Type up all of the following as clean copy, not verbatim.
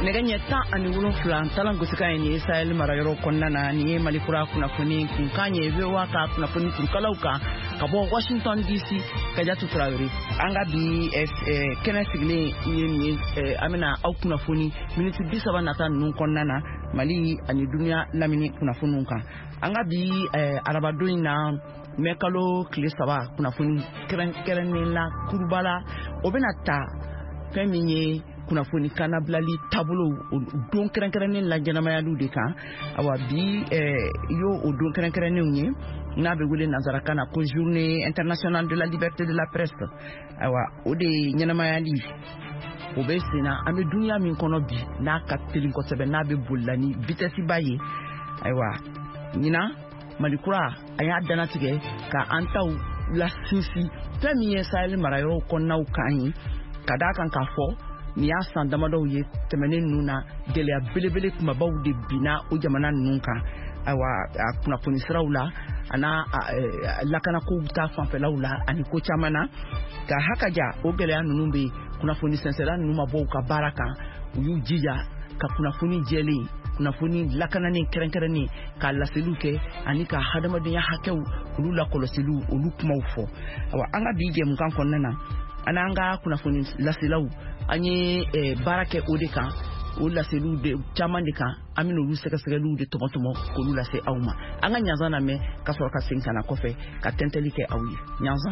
Neganya ta ani wulun flan talan gusika ni Sahel marayoro konnana ni malikura kunafuni kunkanye bewa ka kunafuni kunkalauka kabo Washington DC kajatu Traoré anga bi Kenneth Sigle ni amina au kunafuni minute 17 nata nun konnana Mali ani dunia lamini kunafununka anga bi arabadoina mekalo klesaba kunafuni keren na kurbala obenata feminye kunafuni kana blali tableau don keren la janamayalu de kan awa bi yo o don keren ne na be wele nazarakana ko journée internationale de la liberté de la presse awa o de nyanamayali o be sina ame dunya min kono bi na ka telin ko sebe na be bolani vitesse baye aywa nyina malikura aya dana tige ka antaw la susi premier Sahel marayo konnaw kan kada kan ka fo ni ya san damado ye temene nuna gele belebele kuma bawde bina o jamana nunka awa kuna ponisraula ana lakana ko ta fanfelaula ani ko chamana ka hakaja o gele anu be kuna foni sensera numa bo ka baraka uyu jija ka kuna foni jeli kuna foni lakana ni kerenkereni ka laseluke ani ka hadamadinya hakew ulu la kolosilu ulu kuma ufo awa anga bige mkan konnana ananga kuna foni laselau anye barake odeka o laselu de chamandika amino lu sekaselu de tomotomo ko lu lase awma anga nyanzana me kasoro ka sinkana kofe ka tentelike awi nyanza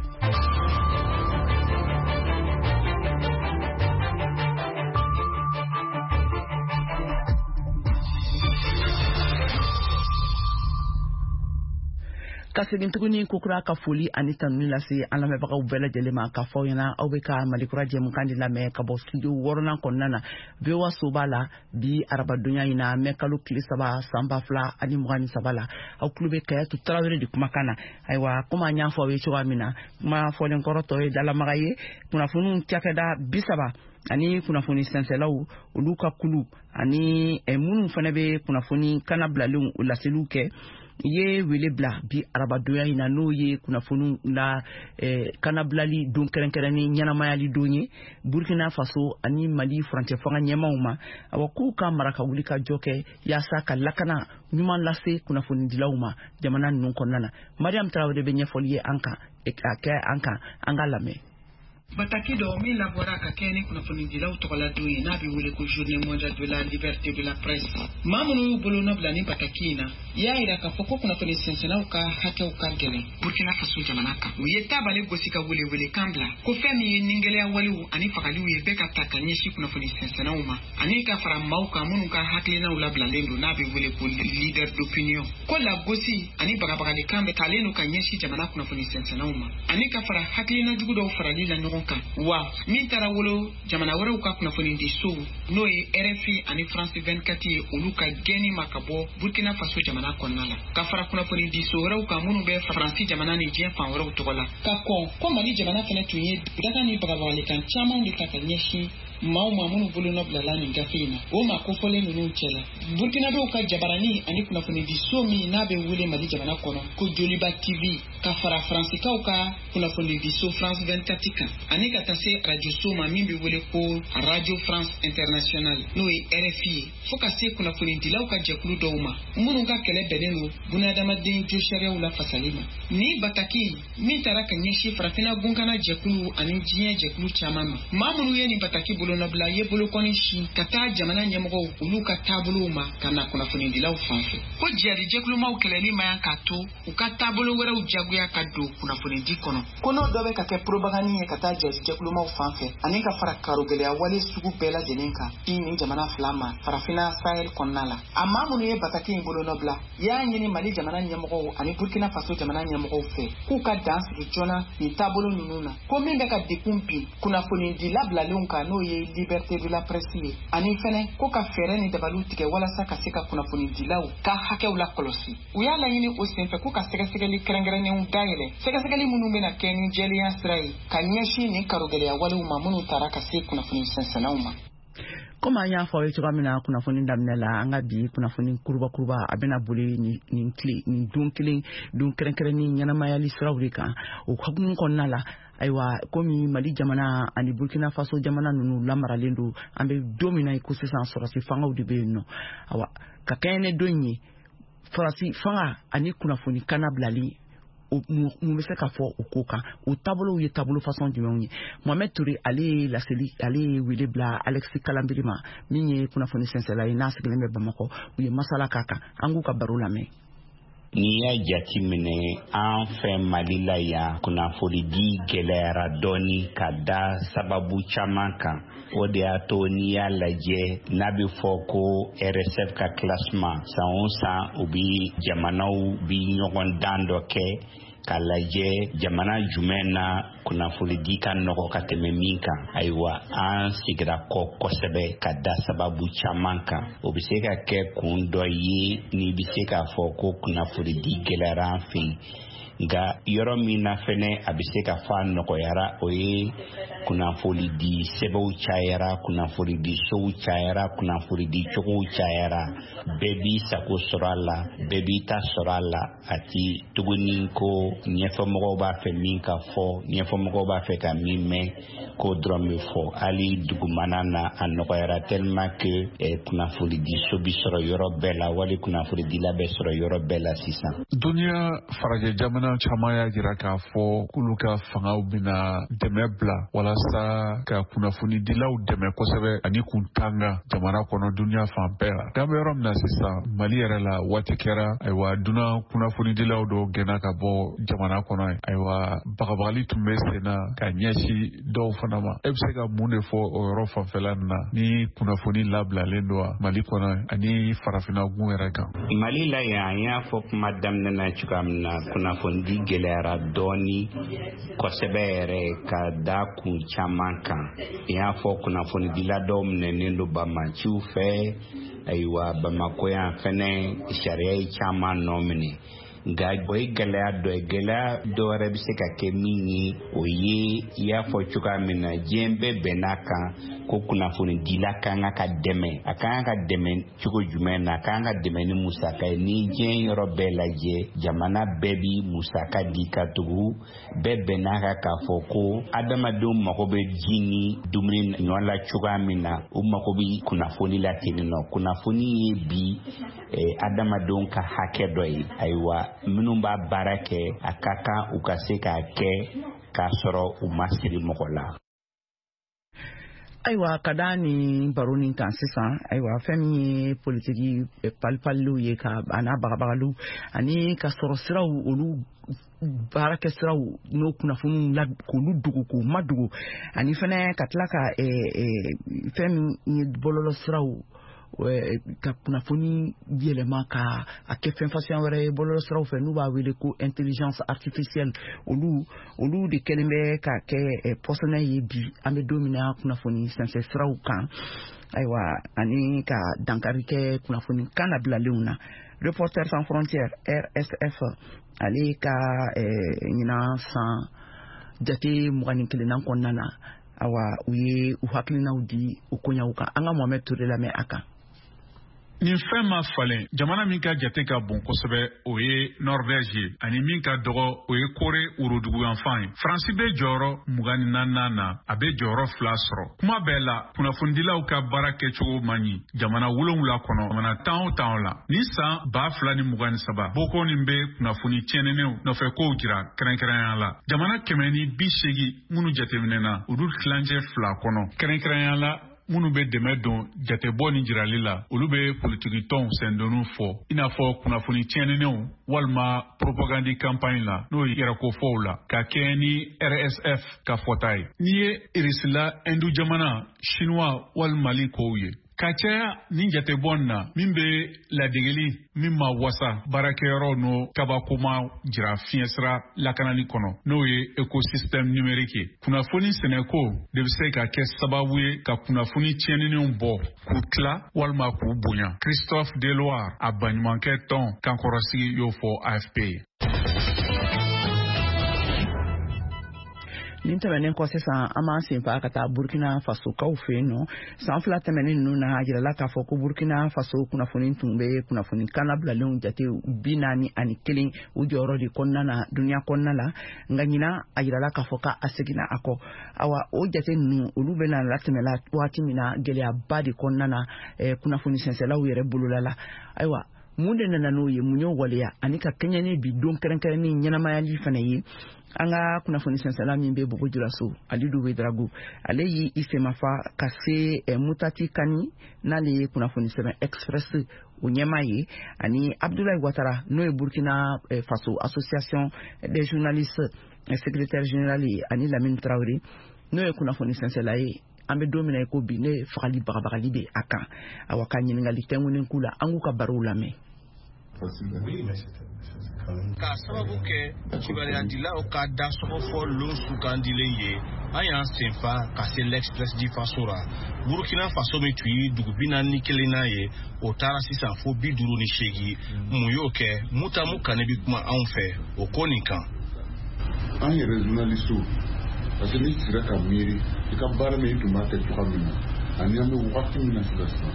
kasebin tuguni kokura ka foli ani tanuni lase ala me baka ubela jelema ka foyana awbeka malikura jemu kandila me ka bo studio worona konnana bewa sobala bi araba dunya ina me kalu klisaba samba fla ani mugani sabala aw klube kaya tu Traoré di kumakana aywa kuma nya fo we chowa mina ma folen koroto e dala magaye kuna funu tiakeda bisaba ani kuna funi senselau uluka kulu ani munu fanabe kuna funi kana blalung ulaseluke ye wele bla bi arabadoya ina no ye kuna funu la kana blali don kerenkereni nyanamayali donye Burkina Faso ani Mali France fanga nyamauma awaku ka maraka wulika joke ya saka lakana nyuma lase kuna funu dilauma jamana nun konnana Mariam Traoré be nyefoliye anka anka angalame Bataki do mi labora ka kene kuna foni dila utokola duyi na bi wule ko journée mondiale de la liberté de la presse mamunu bolo na blani bataki na ya ira ka foko kuna foni sensena uka hake uka gele Burkina Faso jamanaka uyeta bale gosika wule kambla ko femi ningele ya wali ani fakali uye beka takanyeshi kuna foni sensena uma ani ka fara mauka munu ka hakle na ulabla lendo na bi wule ko leader d'opinion ko la gosi ani bagabaga le kambe kaleno kanyeshi jamanaka kuna foni sensena uma ani ka fara hakle na jugudo fara lila no wa min tara wolo jamana wara ka kuna foni diso no e RFI ani France 24 e uluka geni makabo Burkina Faso jamana konnala ka fara kuna foni diso wara ka munu be France jamana ni je fan wara utokola ka ko Mali jamana fene tunye daga ni bagawale kan chama ndi ka kanyeshi mauma munu bolo no blala ni gafina o ma ko fole nunu chela Burkina do ka jabarani ani kuna foni diso mi na be wule Mali jamana kono ko Joliba TV ka fara France ka kuna foni diso France 24 ani ka tase radio soma mimbi wole ko Radio France International no e RFI foka se kuna foni dilaw ka jekulu dowma munu ga kele bedeno buna damadin jo sharia wala fasalima ni bataki min taraka nyeshi farafina gungana jekulu ani jiye jekulu chamama mamunu ye ni bataki bolo na bla ye bolo koni shi kata jamana nyemgo uluka tabulu ma kana kuna foni dilaw fanfe ko jeri jekulu ma ukele ni mayan kato ukata bolo wera ujaguya kado kuna foni dikono kono dobe ka ke propaganda ye kata jeri jekulu ma ufanfe ani ka fara karogele ya wale sugu bela jenenka ini jamana flama farafina Sahel konnala amma munu ye bataki bolo na bla ya nyini Mali jamana nyemgo ani Burkina Faso jamana nyemgo fe ku ka dance jona ni tabolo nununa ko min be ka dekumpi kuna foni dilabla lunka no ye liberté de la presse ani fene ko ka fere ni dabalu tike wala saka sika kuna foni dilaw ka hake wala kolosi uyala yini osenfe ko ka segasegeli kerengerene un daire segasegeli munu mena keni jeli astrai kanyeshi ni karogele ya wale umamunu taraka se kuna foni sensana uma koma ya fo yeto kamina kuna foni ndamnela anga bi kuna foni kurba abena bule ni dunkili dun kerenkere ni nyana mayali srawrika o khagum konnala aiwa komi Mali jamana ani Burkina Faso jamana nunu lamaralen do ambe domina iko sisan sorasi fanga de be no awa ka kene donye farasi fanga ani kunafoni kana blali mu se ka fo okoka o tableau ye tableau façon du monde Mohamed Touré ali la seli ali wile bla Alexis Kalambirima minye kunafoni sensela ina sigleme Bamako uye masala kaka angu ka barula me ni ya jatimine an fɛ Mali la ya kunnafoni di gɛlɛyara dɔɔni ka da sababu caman kan o de y'a to n'i y'a lajɛ n'a bɛ fɔ ko RSF ka classement san o san u bi jamanaw bi ɲɔgɔn dan dɔ kɛ ka lajɛ jamana jumɛn na kunnafoni di ka nɔgɔ ka tɛmɛ min kan ayiwa an sigira kɔ kosɛbɛ ka da sababu caman kan o bɛ se ka kɛ kun dɔ ye ni bɛ se k'a fɔ ko kunnafoni di gɛlɛyara an fɛ nka yɔrɔ min na fɛnɛ a bɛ se ka fɔ a nɔgɔyara o ye kunnafoni di sɛbɛnw cayara kunnafoni di sow cayara kunnafoni di cogow cayara bɛɛ b'i sago sɔrɔ a la bɛɛ b'i ta sɔrɔ a la a ti tuguni ko ɲɛfɔmɔgɔw b'a fɛ min ka fɔ ɲɛfɔmɔgɔw b'a fɛ ka min mɛn ko dɔrɔn bɛ fɔ hali dugumana na a nɔgɔyara tellement que kunnafoni di so bi sɔrɔ yɔrɔ bɛɛ la wali kunnafoni dila bɛ sɔrɔ yɔrɔ bɛɛ la sisan. Duniya farajɛ jamana caman y'a jira k'a fɔ k'olu ka fangaw bɛna dɛmɛ bila walasa ka kunnafoni dilaw dɛmɛ kosɛbɛ ani kun tanga jamana kɔnɔ duniya fan bɛɛ la. N'an bɛ yɔrɔ min na sisan Mali yɛrɛ la waati kɛra ayiwa dunan kunnafoni dilaw dɔw gɛnna ka bɔ jamana kɔnɔ ye ayiwa bagabagali tun bɛ sen na ka ɲɛsin dɔw fana ma. E bɛ se ka mun de fɔ o yɔrɔ fanfɛla nin na ni kunnafoni labilalen don wa Mali kɔnɔ ani farafinna gun yɛrɛ kan. Mali la yan an y'a fɔ kuma daminɛ na cogoya min na kunnafoni di gɛlɛyara dɔɔni kosɛbɛ yɛrɛ ka da kun caman kan. I y'a fɔ kunnafoni dila dɔw minɛnen don Bamaciw fɛ ayiwa Bamako yan fɛnɛ sariya ye caman nɔ minɛ nka o ye gɛlɛya dɔ ye gɛlɛya dɔ wɛrɛ bɛ se ka kɛ min ye o ye I y'a fɔ cogoya min na diɲɛ bɛɛ bɛn'a kan ko kunnafoni dila kan ka dɛmɛ a kan ka dɛmɛ cogo jumɛn na a kan ka dɛmɛ ni musaka ye ni diɲɛ yɔrɔ bɛɛ lajɛ jamana bɛɛ bi musaka di ka tugu bɛɛ bɛn'a kan k'a fɔ ko adamadenw mago bɛ ji ni dumuni ɲɔ la cogoya min na u mago bɛ kunnafoni la ten nɔ kunnafoni ye bi adamadenw ka hakɛ dɔ ye ayiwa minnu b'a baara kɛ a ka kan u ka se k'a kɛ k'a sɔrɔ u ma siri mɔgɔ la. Aiwa kada ni baroni kan sisan aiwa fɛn min ye politiki palipaliw ye ka ana bagabagalu ani ka sɔrɔ siraw olu baarakɛ siraw n'o kunnafoniw la k'olu dogo k'u madogo ani fɛnɛ ka tila ka fɛn min ye bɔlɔlɔ siraw ka kunnafoni yɛlɛma ka a kɛ fɛn fasiyan wɛrɛ ye bɔlɔlɔ siraw fɛ n'u b'a wele ko intelligence artificielle olu de kɛlen bɛ ka kɛ pɔsɔnɛ ye bi an bɛ don min na kunnafoni sɛnsɛn siraw kan ayiwa ani ka dankari kɛ kunnafoni kan labilalenw na Reporters sans frontières RSF ale ka ɲinan san jate 21 kɔnɔna na awa u ye u hakilinaw di u koɲaw kan an ka Mohamed Touré lamɛn a kan. Nin fɛn ma falen jamana min ka jate ka bon kosɛbɛ o ye Norvège ye ani min ka dɔgɔ o ye Kore woroduguyanfan ye. Faransi bɛ jɔyɔrɔ 24 na a bɛ jɔyɔrɔ 2 sɔrɔ. Kuma bɛɛ la kunnafonidilaw ka baara kɛcogo man ɲi jamana 7 kɔnɔ jamana 10 o 10 la. Ni san 2023 Boko nin bɛ kunnafoni tiɲɛnenw nɔfɛ kow jira kɛrɛnkɛrɛnya la. Jamana 180 minnu jateminɛna olu tilancɛ 2 kɔnɔ kɛrɛnkɛrɛnya la. Minnu bɛ dɛmɛ don jatebɔ ni jirali la olu bɛ politiki tɔnw sɛndonu fɔ i n'a fɔ kunnafoni tiɲɛnenw walima propagandi campagne la n'o ye yɛrɛkofɔw la ka kɛ ni RSF ka fɔta ye n'i ye irisila Hindu jamana Chinois walima Mali kow ye ka caya ni jatebɔ na min bɛ ladegeli min ma wasa baarakɛyɔrɔ n'o kabakoma jira fiɲɛsira lakanani kɔnɔ n'o ye écosystème numérique ye kunnafoni sɛnɛko de bɛ se ka kɛ sababu ye ka kunnafoni tiɲɛnenw bɔ k'u tila walima k'u bonya Christophe Deloire a baɲumankɛ tɔn kankɔrɔsigi y'o fɔ AFP ye. nin tɛmɛnen kɔ sisan an b'an sen fa ka taa Burkina Faso kaw fɛ yen nɔ san 2 tɛmɛnen ninnu na a jirala k'a fɔ ko Burkina Faso kunnafoni tun bɛ kunnafoni kan labilalenw jate 41 u jɔyɔrɔ de kɔnɔna na duniya kɔnɔna la nka ɲina a jirala k'a fɔ k'a seginna a kɔ awa o jate ninnu olu bɛna latɛmɛla waati min na gɛlɛyaba de kɔnɔna na kunnafoni sɛnsɛlaw yɛrɛ bolola la ayiwa mun de nana n'o ye mun y'o waleya ani ka kɛɲɛ bi don kɛrɛnkɛrɛnnen ɲɛnamayali fana ye an ka kunnafoni sɛnsɛla min bɛ Bobo Julaso Alidu Wedrago ale y'i semafa ka se Mutati Kani n'ale ye kunnafoni sɛbɛn express o ɲɛmaa ye ani Abdoulaye Ouattara n'o ye Burkina Faso Association des journalistes secrétaire général ye ani Lamine Traoré n'o ye kunnafoni sɛnsɛla ye an bɛ don min na ko bi ne fagali bagabagali bɛ a kan awa ka ɲininkali tɛnkunin k'u la an k'u ka barow lamɛn. Ka sababu kɛ kibaruyadilaw ka dasɔgɔ fɔ lon sugandilen ye an y'an senfa ka se l'Express di Faso ra Burkina Faso min tun ye dugu 41 ye o taara sisan fo 58 mun y'o kɛ Mutamu Kane bi kuma anw fɛ o ko nin kan. An yɛrɛ journaliste parce que ni sira ka miiri I ka baara min tun b'a kɛ cogoya min na ani an bɛ waati min na sisan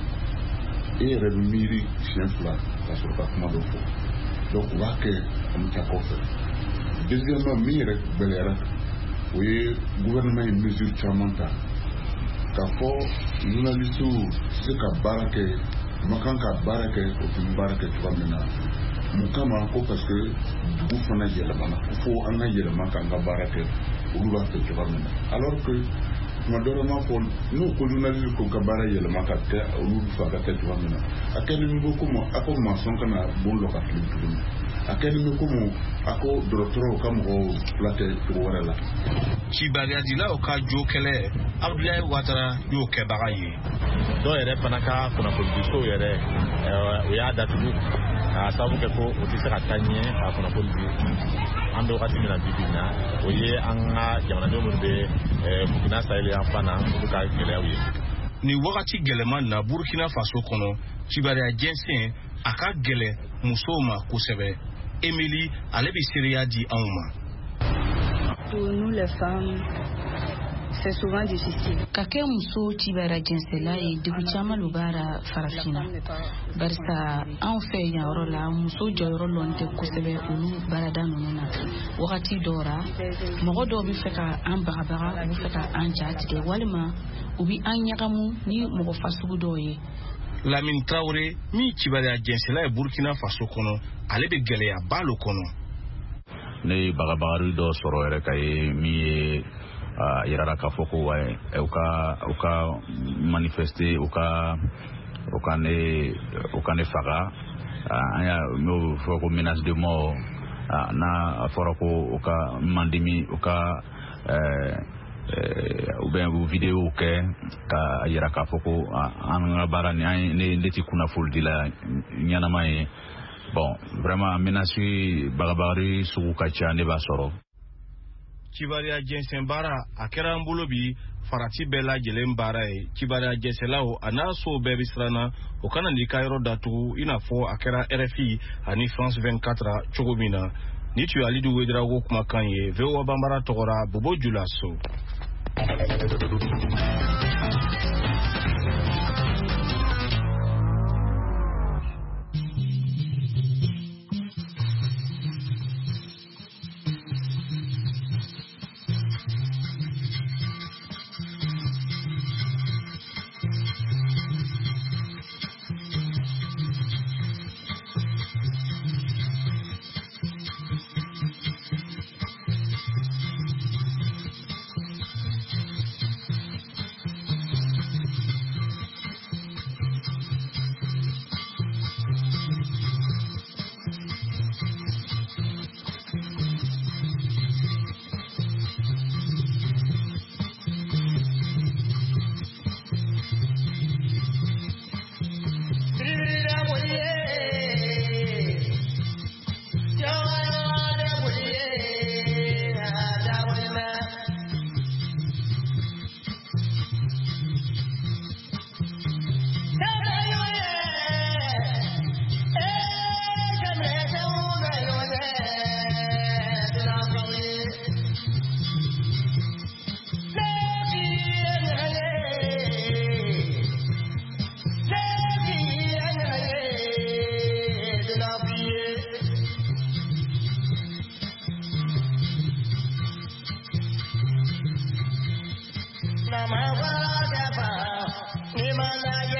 e yɛrɛ bɛ miiri siɲɛ 2 ka sɔrɔ ka kuma dɔ fɔ donc u b'a kɛ an bɛ taa kɔfɛ deuxièmement min yɛrɛ gɛlɛyara o ye gouvernement ye mesure caman ta k'a fɔ journalistes se ka baara kɛ ma kan ka baara kɛ o tun baara kɛ cogoya min na mun kama ko parce que dugu fana yɛlɛmana fo an ka yɛlɛma k'an ka baara kɛ olu b'a kɛ cogoya min na alors que tuma dɔ la m'a fɔ n'o ko journaliste ko ka baara yɛlɛma ka kɛ olu fɛ ka kɛ cogoya min na a kɛlen bɛ ko a ko maçon kana bon dɔ ka fili tuguni a kɛlen bɛ ko a ko dɔgɔtɔrɔw ka mɔgɔw fila kɛ cogo wɛrɛ la. Kibaruyadilaw ka jo kɛlɛ Abdoulaye Ouattara y'o kɛbaga ye. Dɔw yɛrɛ fana ka kunnafonidiso yɛrɛ o y'a datugu k'a sababu kɛ ko o tɛ se ka taa ɲɛ ka kunnafoni di an bɛ wagati min na bi na o ye an ka jamanadenw minnu bɛ Burkina Sahel yan fan na olu ka gɛlɛyaw ye. Ni wagati gɛlɛman na Burkina Faso kɔnɔ kibaruya jɛnsɛn a ka gɛlɛ musow ma kosɛbɛ. Emily ale bɛ seereya di anw ma. Pour nous les femmes c'est souvent difficile. Ka kɛ muso cibara jɛnsɛla ye degun caman lo baara farafina barisa anw fɛ yan yɔrɔ la muso jɔyɔrɔ lɔn tɛ kosɛbɛ olu baarada ninnu na wagati dɔw ra mɔgɔ dɔw bɛ fɛ ka an bagabaga u bɛ fɛ ka an ja tigɛ walima u bɛ an ɲagamu ni mɔgɔ fasugu dɔw ye. Lamine Traoré min kibaruya jɛnsɛla ye Burkina Faso kɔnɔ ale bɛ gɛlɛyaba lo kɔnɔ. Ne ye bagabagari dɔ sɔrɔ yɛrɛ ka ye min ye yirara k'a fɔ ko u ka manifester u ka ne faga an y'a m'o fɔ ko menace de mort n'a fɔra ko u ka mandimi u ka ou bien vidéo kɛ ka yira k'a fɔ ko an ka baara ni ne tɛ kunnafoni dila ɲɛnama ye bon vraiment menace bagabagari sugu ka ca ne b'a sɔrɔ. Kibaruya jɛnsɛn baara a kɛra an bolo bi farati bɛɛ lajɛlen baara ye kibaruya jɛnsɛnlaw a n'a so bɛɛ bɛ siranna o kana n'i ka yɔrɔ datugu i n'a fɔ a kɛra RFI ani France 24 cogo min na ni tun ye Alidu Wedrago kumakan ye VOA Bambara tɔgɔra Bobo Julaso.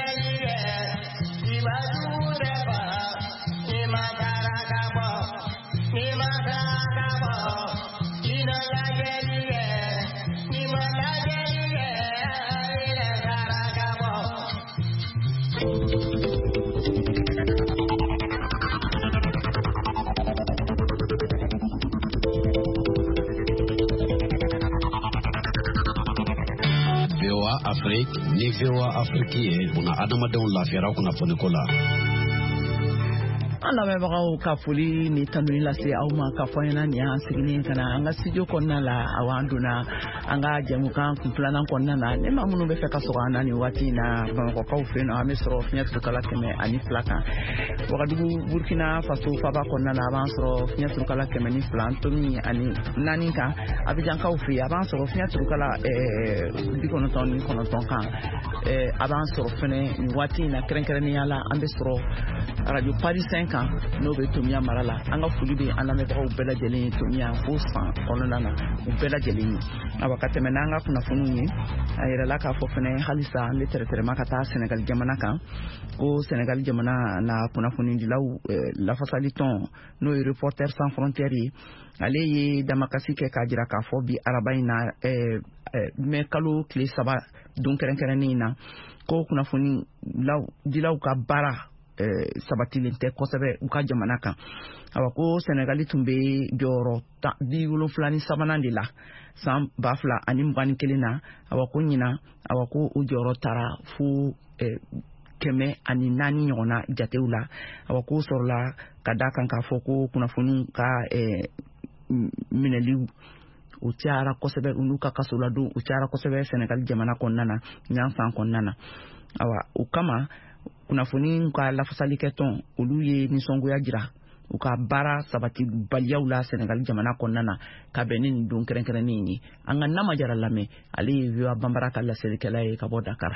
Afrique ni VOA Afrique una adamadenw lafiyara kunnafoni ko la. An lamɛnbagaw ka foli ni tanuni lase aw ma ka fɔ ɲɛna nin y'an sigilen ka na an ka studio kɔnɔna la an donna an ka jɛmukan kun filanan kɔnɔna na ne ma minnu bɛ fɛ ka sɔrɔ an na nin waati in na Bamakɔkaw fɛ yen nɔ an bɛ sɔrɔ fiɲɛ turukala 102 kan Wagadugu Burkina Faso faba kɔnɔna na a b'an sɔrɔ fiɲɛ turukala 102 Tomi ani 4 kan Abidjankaw fɛ yen a b'an sɔrɔ fiɲɛ turukala 99 kan a b'an sɔrɔ fɛnɛ nin waati in na kɛrɛnkɛrɛnnenya la an bɛ sɔrɔ Radio Paris 5 kan n'o bɛ Tomiya mara la an ka foli bɛ an lamɛnbagaw bɛɛ lajɛlen Tomiya fo san kɔnɔna na u bɛɛ lajɛlen ye awa ka tɛmɛ n'an ka kunnafoniw ye a yɛrɛla k'a fɔ fɛnɛ halisa an bɛ tɛrɛtɛrɛma ka taa Senegal jamana kan ko Senegal jamana na kunnafonidilaw lafasali tɔn n'o ye Reporters sans frontières ye ale ye damakasi kɛ k'a jira k'a fɔ bi araba in na mai kalo tile 3 don kɛrɛnkɛrɛnnen na ko kunnafonidilaw ka baara sabatilen tɛ kosɛbɛ u ka jamana kan awa ko Senegali tun bɛ jɔyɔrɔ 73 de la san 2021 na awa ko ɲina awa ko o jɔyɔrɔ taara fo 104 ɲɔgɔnna jatew la awa ko sɔrɔla ka da kan k'a fɔ ko kunnafoni ka minɛliw u cayara kosɛbɛ olu ka kaso la don u cayara kosɛbɛ Senegal jamana kɔnɔna na ɲan san kɔnɔna na awa o kama kunnafoni ka lafasali kɛ tɔn olu ye nisɔngoya jira u ka baara sabati baliyaw la Senegal jamana kɔnɔna na ka bɛn ni nin don kɛrɛnkɛrɛnnen ye an ka Nama Jara lamɛn ale ye VOA Bambara ka lasɛlikɛla ye ka bɔ Dakar.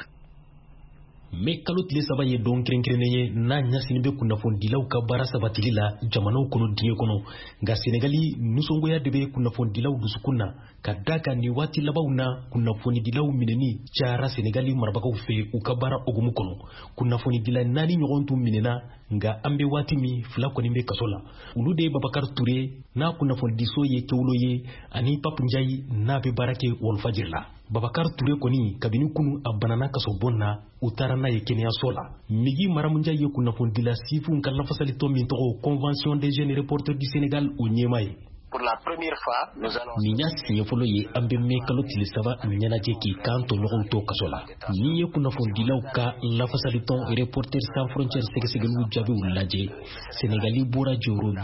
Me kalo tile 3 ye don kɛrɛnkɛrɛnnen ye n'a ɲasini bɛ kunnafonidilaw ka baara sabatili la jamanaw kɔnɔ diɲɛ kɔnɔ nka Senegali nisɔngoya de bɛ kunnafonidilaw dusukun na ka da kan ni waati labanw na kunnafonidilaw minɛni cayara Senegali marabagaw fɛ u ka baara hukumu kɔnɔ kunnafonidila 4 ɲɔgɔn tun minɛna nka an bɛ waati min 2 kɔni bɛ kaso la olu de ye Babakar Touré n'a kunnafonidiso ye Kewulo ye ani Pape Ndiaye n'a bɛ baara kɛ Walfadjri la Babakar Touré kɔni kabini kunu a banana kaso bon na u taara n'a ye kɛnɛyaso la Migi Maramunja ye kunnafonidila sifinw ka lafasalitɔ min tɔgɔ Convention des jeunes reporters du Sénégal o ɲɛma ye. Pour la première fois, nous allons... Ni y'a siɲɛ fɔlɔ ye an bɛ mɛn kalo tile 3 ɲɛnajɛ k'i kan tɔɲɔgɔnw to kaso la ni ye kunnafonidilaw ka lafasalitɔn Reporters sans frontières sɛgɛsɛgɛliw jaabiw lajɛ Senegali bɔra jɔyɔrɔ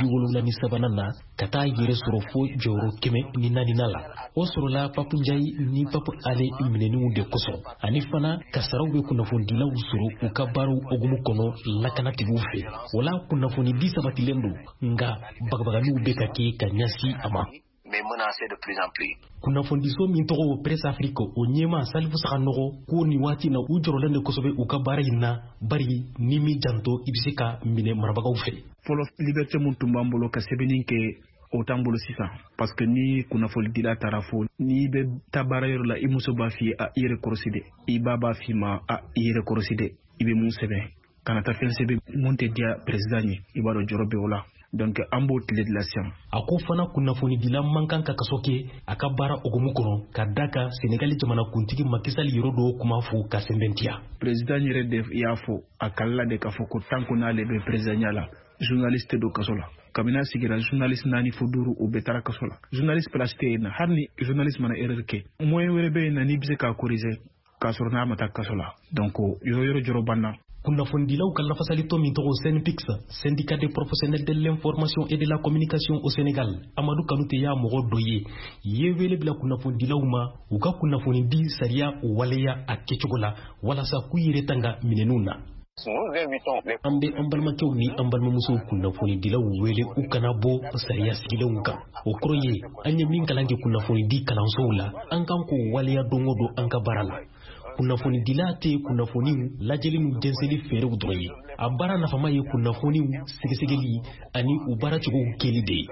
73 na ka taa yɛrɛ sɔrɔ fo jɔyɔrɔ 104 la o sɔrɔla Pape Ndiaye ni Pape Ale minɛniw de kosɔn ani fana kasaraw bɛ kunnafonidilaw sɔrɔ u ka baaraw hukumu kɔnɔ lakanatigiw fɛ wala kunnafonidi sabatilen don nka bagabagaliw bɛ ka kɛ ka ɲasi ama mais menacé de plus en plus. Kunnafonidiso min tɔgɔ Presse Afrique o ɲɛma Salifu Saganɔgɔ ko ni waati na u jɔrɔlen de kosɛbɛ u ka baara in na bari ni mi janto i bɛ se ka minɛ marabagaw fɛ. Fɔlɔ liberté mun tun b'an bolo ka sɛbɛnni kɛ o t'an bolo sisan parce que ni kunnafonidila taara fo n'i bɛ taa baarayɔrɔ la i muso b'a f'i ye a i yɛrɛ kɔrɔsi dɛ i ba b'a f'i ma a i yɛrɛ kɔrɔsi dɛ i bɛ mun sɛbɛn kana taa fɛn sɛbɛn mun tɛ diya président ye i b'a dɔn jɔrɔ bɛ o la. Donc an b'o tile de la sisan a ko fana kunnafonidila man kan ka kaso kɛ a ka baara hukumu kɔnɔ ka da ka Senegali jamana kuntigi Macky Sall yɔrɔ dɔw kuma fo ka sɛbɛntiya président yɛrɛ de y'a fɔ a kalila de k'a fɔ ko tant que n'ale bɛ présidentya la journaliste do kaso la kabini a sigira journaliste 4 fo 5 u bɛɛ taara kaso la journaliste place tɛ yen na hali ni journaliste mana erreur kɛ moyen wɛrɛ bɛ yen na n'i bɛ se k'a corriger k'a sɔrɔ n'a ma taa kaso la donc yɔrɔ jɔrɔ banna. Kunnafonidilaw ka lafasalitɔ min tɔgɔ SYNPICS syndicat des professionnels de l'information et de la communication au Sénégal Amadou Kanouté y'a mɔgɔ dɔ ye ye wele bila kunnafonidilaw ma u ka kunnafonidi sariya waleya a kɛcogo la walasa k'u yɛrɛ tanga minɛninw na. An bɛ an balimakɛw ni an balimamusow kunnafonidilaw wele u kana bɔ sariya sigilenw kan o kɔrɔ ye an ye min kalan kɛ kunnafonidi kalansow la an kan k'o waleya don o don an ka baara la kunnafoni dila tɛ kunnafoniw lajɛli nu jɛnsɛli fɛɛrɛw dɔrɔn ye a baara nafama ye kunnafoniw sɛgɛsɛgɛli ani u baaracogow kɛli de ye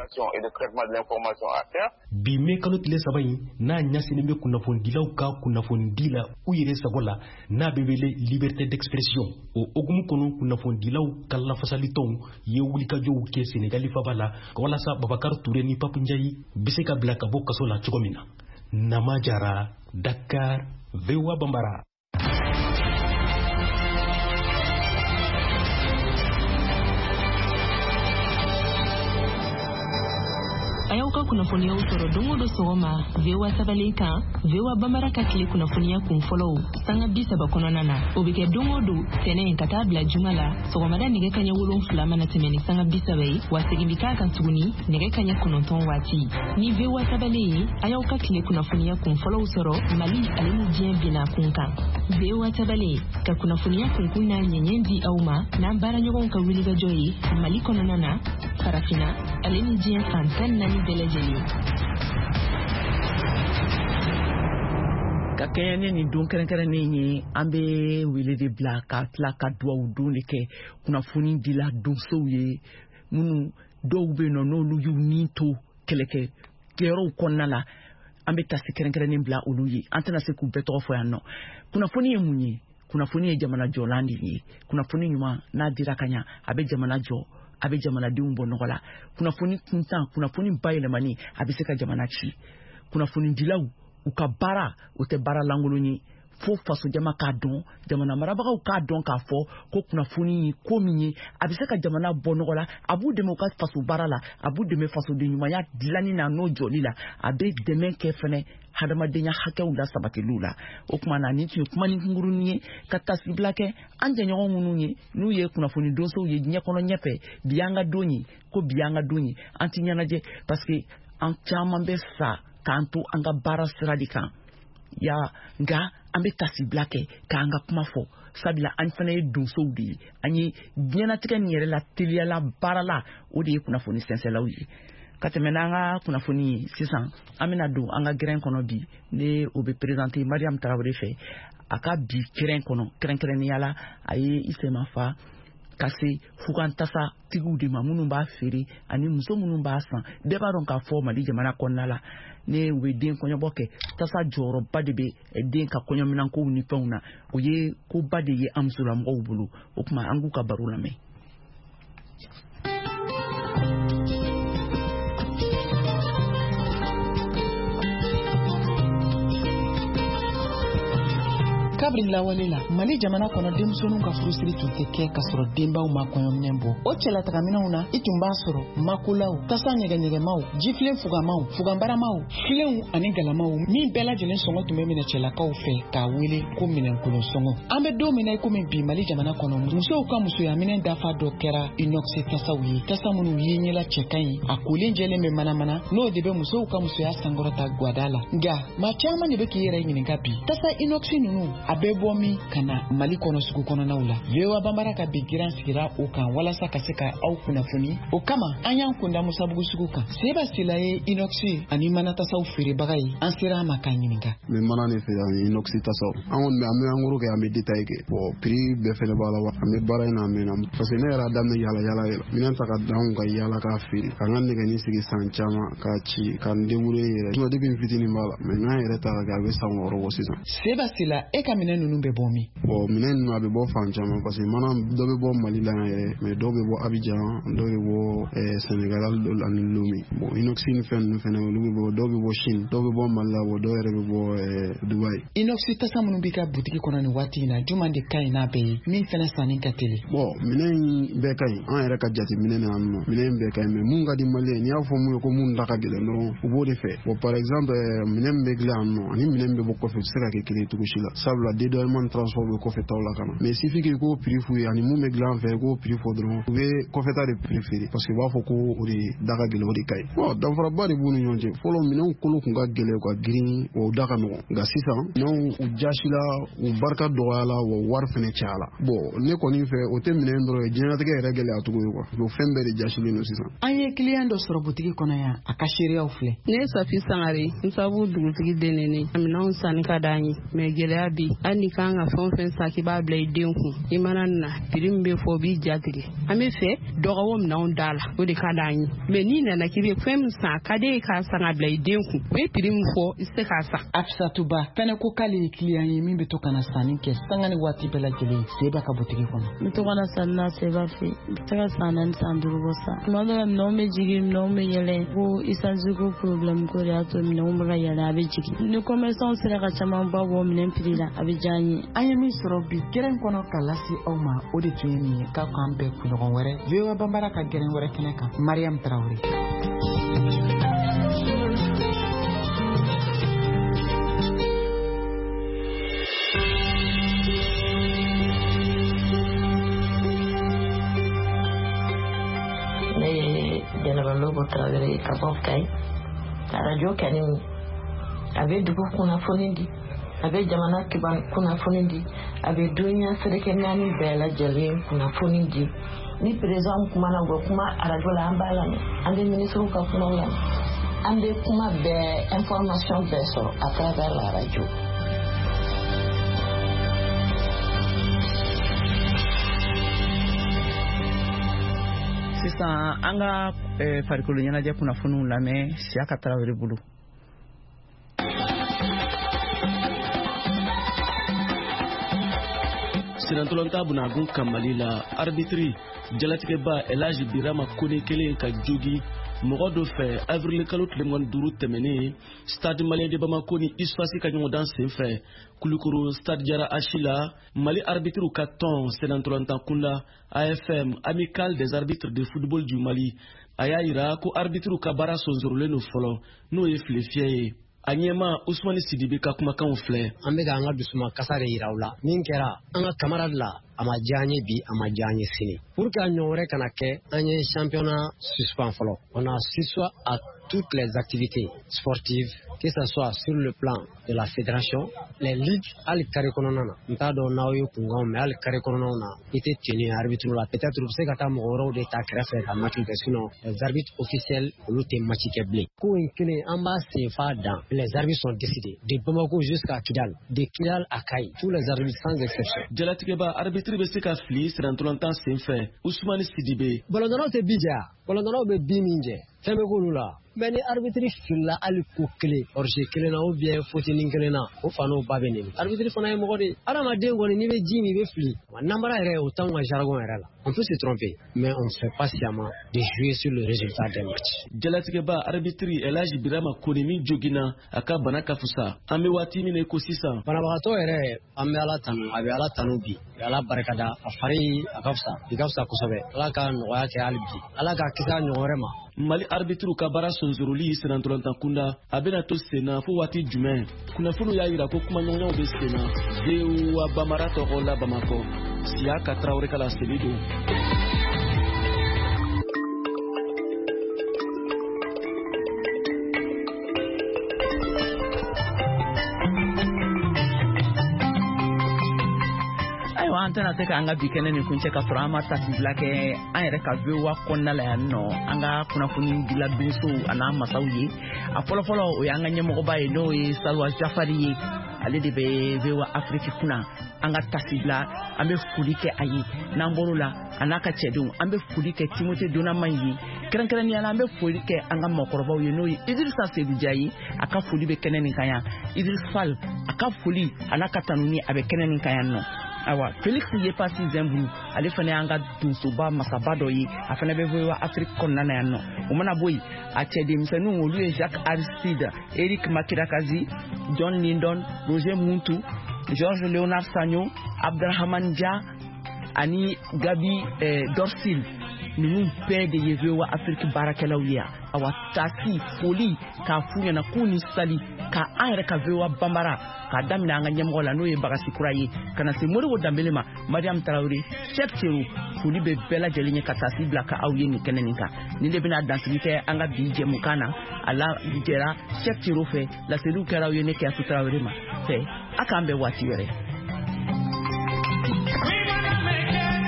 bi mai kalo tile 3 in n'a ɲɛsinnen bɛ kunnafonidilaw ka kunnafonidi la u yɛrɛ sago la n'a bɛ wele liberté d'expression o hokumu kɔnɔ kunnafonidilaw ka lafasalitɔnw ye wulikajɔw kɛ Senegali faba la walasa Babakar Touré ni Papu Ndiaye bɛ se ka bila ka bɔ kaso la cogo min na. Nama Jara, Dakar, VOA Bambara. Ayauka kunafonia usoro dongo do sogoma vewa sabaleka vewa bambara ka kile kunafonia kumfollow sanga bisa bakonana obike dongo do tene katabla jumala sogoma da nige kanya wulon flama na temeni sanga bisa bai wasigindika kan tuguni nige kanya kunonton wati ni vewa sabale ayauka kile kunafonia kumfollow usoro mali alini jien bina kunka vewa sabale ka kunafonia kunkuna nyenyendi auma na bara nyogon ka wiliga joyi mali kononana farafina alini jien fantan nani ka kɛɲɛ ni don kɛrɛnkɛrɛnnen ye an bɛ wele de bila ka tila ka duwawu don de kɛ kunnafoni dila donsow ye minnu dɔw bɛ yen nɔ n'olu y'u ni to kɛlɛkɛyɔrɔw kɔnɔna la an bɛ tasi kɛrɛnkɛrɛnnen bila olu ye an tɛna se k'u bɛɛ tɔgɔ fɔ yan nɔ. Kunnafoni ye mun ye? Kunnafoni ye jamana jɔlan de ye. Kunnafoni ɲuman n'a dira ka ɲa a bɛ jamana jɔ, a bɛ jamanadenw bɔ nɔgɔ la. Kunnafoni kuntan, kunnafoni bayɛlɛmani a bɛ se ka jamana ci. Kunnafoni dilaw u ka baara o tɛ baara lankolon ye fo faso jama k'a dɔn, jamana marabagaw k'a dɔn k'a fɔ ko kunnafoni ye ko min ye a bɛ se ka jamana bɔ nɔgɔ la, a b'u dɛmɛ u ka faso baara la, a b'u dɛmɛ fasoden ɲumanya dilanni na n'o jɔli la, a bɛ dɛmɛ kɛ fɛnɛ hadamadenya hakɛw la sabatiliw la. O tuma na ni tun ye kuma ni kunkurunin ye ka tasibila kɛ an jɛɲɔgɔn minnu ye n'u ye kunnafoni donsow ye diɲɛ kɔnɔ ɲɛfɛ bi y'an ka don ye ko bi y'an ka don ye an ti ɲɛnajɛ parce que an caman bɛ sa k'an to an ka baara sira de kan ya nka an bɛ tasibila kɛ k'an ka kuma fɔ sabula an fana ye donsow de ye an ye diɲɛnatigɛ nin yɛrɛ la teliyala baara la o de ye kunnafoni sɛnsɛnlaw ye. Ka tɛmɛ n'an ka kunnafoni ye sisan an bɛna don an ka gɛrɛn kɔnɔ bi ne o bɛ présenter Mariam Tarawele fɛ a ka bi gɛrɛn kɔnɔ kɛrɛnkɛrɛnnenya la a ye Isema Fa ka se fugantasa tigiw de ma minnu b'a feere ani muso minnu b'a san bɛɛ b'a dɔn k'a fɔ Mali jamana kɔnɔna la ne u bɛ den kɔɲɔbɔ kɛ tasa jɔyɔrɔba de bɛ den ka kɔɲɔminankow ni fɛnw na o ye koba de ye an musolamɔgɔw bolo o tuma an k'u ka baro lamɛn. kabri lawale la Mali jamana kɔnɔ denmisɛnninw ka furusiri tun tɛ kɛ ka sɔrɔ denbaw ma kɔɲɔminɛn bɔ. O cɛlatagaminɛw na i tun b'a sɔrɔ makolaw, tasa ɲɛgɛɲɛgɛmaw, jifilen fugamaw, fuganbaramaw, filenw ani galamaw min bɛɛ lajɛlen sɔngɔ tun bɛ minɛ cɛlakaw fɛ k'a wele ko minɛnkolon sɔngɔ. An bɛ don min na i komi bi Mali jamana kɔnɔ musow ka musoya minɛn dafa dɔ kɛra inox tasaw ye. Tasa minnu ye ɲɛla cɛ ka ɲi a kolen jɛlen bɛ manamana n'o de bɛ musow ka musoya sankɔrɔta gwada la. Nka maa caman de bɛ k'i yɛrɛ ɲininka bi tasa inox ninnu a bɛ bɔ min ka na Mali kɔnɔ sugu kɔnɔnaw la. VOA Bambara ka bi giran sigira o kan walasa ka se ka aw kunnafoni. O kama an y'an kunda Musabugu sugu kan. Seba Sila ye inox ani mana tasaw feerebaga ye. An sera a ma k'a ɲininka. Mɛ mana ne fɛ yan inox tasaw an kɔni an bɛ an kɔrɔ kɛ an bɛ détail kɛ bon prix bɛɛ fɛnɛ b'a la wa an bɛ baara in na an mɛnna parce que ne yɛrɛ daminɛ yala yala minɛn ta ka d'anw ka yala k'a feere ka n ka nɛgɛni sigi san caman k'a ci ka n débrouiller yɛrɛ sinon depuis n fitinin b'a la mais n'an yɛrɛ ta ka kɛ a bɛ san 6 bɔ sisan. Seba Sila e ka minɛn ninnu bɛ bɔ min? Bon minɛn ninnu a bɛ bɔ fan caman parce que mana dɔ bɛ bɔ Mali la yɛrɛ mais dɔw bɛ bɔ Abidjan dɔw bɛ bɔ Sénégal ani Lomé. Bon inox ni fɛn ninnu fɛnɛ olu bɛ bɔ dɔw bɛ bɔ Chine dɔw bɛ bɔ Mali la dɔw yɛrɛ bɛ bɔ Dubai. Inox tasa minnu b'i ka butigi kɔnɔ nin waati in na juma de ka ɲi n'a bɛɛ ye min fɛnɛ sanni ka teli. Bon minɛn bɛɛ ka ɲi an yɛrɛ ka jate minɛn na yan nɔ minɛn bɛɛ ka ɲi mais mun ka di Malien n'i y'a fɔ mun ye ko mun da ka gɛlɛn dɔrɔn u b'o de fɛ. Bon par exemple minɛn min bɛ dilan yan nɔ ani minɛn min bɛ bɔ kɔfɛ u tɛ se ka kɛ kelen cogo si la sabula dédouanement transport bɛ kɔfɛ taw la ka na mais suffit que ko prix f'u ye ani mun bɛ dilan fɛ ko prix fɔ dɔrɔn u bɛ kɔfɛ ta de préférer parce que u b'a fɔ ko o de da ka gɛlɛn o de ka ɲi. Bon danfaraba de b'u ni ɲɔgɔn cɛ fɔlɔ minɛnw kolo kun ka gɛlɛn ka girin wa u da ka nɔgɔn nka sisan minɛnw u jasila u barika dɔgɔyala wa wari fɛnɛ cayala. Bon ne kɔni fɛ o tɛ minɛn dɔrɔn ye diɲɛlatigɛ yɛrɛ gɛlɛya cogo ye quoi fɛn bɛɛ de jasilen don sisan. An ye client dɔ sɔrɔ butigi kɔnɔ yan a ka seereyaw filɛ. Ne ye Safi Sangare n sabu dugutigi den ne minɛnw sanni ka d'an ye mais gɛlɛya bi ani kan ka fɛn sa k'i b'a bila i den kun i mana na prix min bɛ fɔ o b'i jatigɛ an bɛ fɛ dɔgɔwɔ minɛnw da la o de ka d'an ye mais n'i nana k'i bɛ fɛn min san ka d'e k'a san ka bila i den kun o ye prix min fɔ i se k'a san. Afisatuba fɛnɛ ko k'ale ye client ye min bɛ to ka na sanni kɛ sanga ni waati bɛɛ lajɛlen Seba ka butigi kɔnɔ. N bɛ to ka na sanni na Seba fɛ n bɛ se ka san 4 san 5 bɔ san tuma dɔ la minɛnw bɛ jigin minɛnw bɛ yɛlɛ ko essence ko problème ko de y'a to minɛnw bɛ ka yɛlɛ a bɛ jigin ni commerçant sera ka caman ba bɔ minɛn prix la a bɛ diya an ye. An ye min sɔrɔ bi gɛrɛn kɔnɔ ka lase aw ma o de tun ye nin ye k'a k'an bɛɛ kunɲɔgɔn wɛrɛ VOA Bambara ka gɛrɛn wɛrɛ kɛnɛ kan Mariam Traoré. Lobo Traoré ka bɔ Kayi radio kɛni a bɛ dugu kunnafoni di a bɛ jamana kibaru kunnafoni di a bɛ dunya seleke naani bɛɛ lajɛlen kunnafoni di ni président kumana u bɛ kuma radio la an b'a lamɛn an bɛ ministre ka kumaw lamɛn an bɛ kuma bɛɛ information bɛɛ sɔrɔ à travers la radio. Sisan an ka farikolo ɲɛnajɛ kunnafoniw lamɛn Siyaka Tarawele bolo. Sinantolanta Bunagun Kamali la arbitre jalatigɛba Elaji Birama Kone kelen ka jogi mɔgɔ dɔ fɛ avril kalo tile 5 tɛmɛnen stade malien de Bamako ni Isfasi ka ɲɔgɔndan senfɛ Kulukoro stade Jara Achila Mali arbitre ka tɔn Sinantolanta kunda AFM Amical des arbitres de football du Mali a y'a yira ko arbitre ka baara sɔnsɔrɔlen don fɔlɔ n'o ye filefiyɛ ye. A ɲɛma Usmani Sidibe ka kumakanw filɛ. An bɛ k'an ka dusuma kasa de yira u la. Min kɛra an ka camarade la a ma diya an ye bi a ma diya an ye sini. Pour que a ɲɔgɔn wɛrɛ kana kɛ an ye championnat suspend fɔlɔ. On a suspend à toutes les activités sportives, que ce soit sur le plan de la fédération, les ligues, hali carré kɔnɔna na. N t'a dɔn n'aw ye kunkanw mais hali carré kɔnɔnaw na i tɛ tenue arbitre la. Peut-être u bɛ se ka taa mɔgɔ wɛrɛw de ta kɛrɛfɛ ka match kɛ sinon les arbitres officiels olu tɛ match kɛ bilen. Ko in kelen an b'a senfa dan. Les arbitres sont décidés de Bamako jusqu'à Kidal, de Kidal à Kayi, tous les arbitres sans exception. Jalatigɛba arbitre bɛ se ka fili Sinantolanta senfɛ Usmani Sidibe. Ballon tɛ bi jɛ, ballon bɛ bi min jɛ, fɛn bɛ k'olu la. Mais ni arbitre filila hali ko kelen, hors-jeu kelen na ou bien faute ni kelen na, o fana ba bɛ nɛni. Arbitre fana ye mɔgɔ de. Adamaden kɔni n'i bɛ ji min i bɛ fili. Nanbara yɛrɛ o t'anw ka jargon yɛrɛ la. On peut se tromper, mais on ne fait pas sciemment de jouer sur le résultat d'un match. Jalatigɛba arbitre Elaji Birama Kone min jogina a ka bana ka fusa. An bɛ waati min ko sisan. Banabagatɔ yɛrɛ an bɛ Ala tanu, a bɛ Ala tanu bi. A bɛ Ala barikada, a fari a ka fusa, i ka fusa kosɛbɛ. Ala ka nɔgɔya kɛ hali bi. Ala ka kisi a ɲɔgɔn wɛrɛ ma. Mali arbitre ka baara sɔnsɔrɔli Sinantolanta kunda a bɛna to senna fo waati jumɛn. Kunnafoniw y'a yira ko kumaɲɔgɔnyaw bɛ senna. VOA Bambara tɔgɔ la Bamakɔ. Siyaka Tarawele ka laseli don. An tɛna se k'an ka bi kɛnɛ ni kuncɛ ka sɔrɔ an ma tasibila kɛ an yɛrɛ ka VOA kɔnɔna la yan nɔ an ka kunnafoni dila binisow a n'a masaw ye a fɔlɔfɔlɔ o y'an ka ɲɛmɔgɔba ye n'o ye Salwa Jafari ye ale de bɛ VOA Afrique kunna an ka tasibila an bɛ foli kɛ a ye n'an bɔr'o la a n'a ka cɛdenw an bɛ foli kɛ Timote Donaman ye kɛrɛnkɛrɛnnenya la an bɛ foli kɛ an ka mɔgɔkɔrɔbaw ye n'o ye Idrissa Seydou Dia ye a ka foli bɛ kɛnɛ nin kan yan Idriss Fall a ka foli a n'a ka tanuni a bɛ kɛnɛ nin kan yan nɔ. Awa Felix Yepasi Zembou ale fana y'an ka donsoba masaba dɔ ye a fana bɛ VOA Afrique kɔnɔna na yan nɔ o mana bɔ yen a cɛdenmisɛnninw olu ye Jacques Aristide Eric Makirakazi John Lindon Roger Muntu Georges Léonard Sagnon Abdrahamane Dia ani Gabi Dorsil ninnu bɛɛ de ye VOA Afrique baarakɛlaw ye awa taasi foli k'a f'u ɲɛna k'u ni sali ka an yɛrɛ ka VOA Bambara k'a daminɛ an ka ɲɛmɔgɔ la n'o ye Bagasi Kura ye ka na se Modibo Dambele ma Mariam Traoré Cheikh Tero foli bɛ bɛɛ lajɛlen ye ka taasi bila ka aw ye nin kɛnɛ nin kan nin de bɛna dansigi kɛ an ka bi jɛmukan na a la jɛra Cheikh Tero fɛ laseliw kɛra aw ye ne Kɛyasu Traoré ma fɛ a k'an bɛn waati wɛrɛ.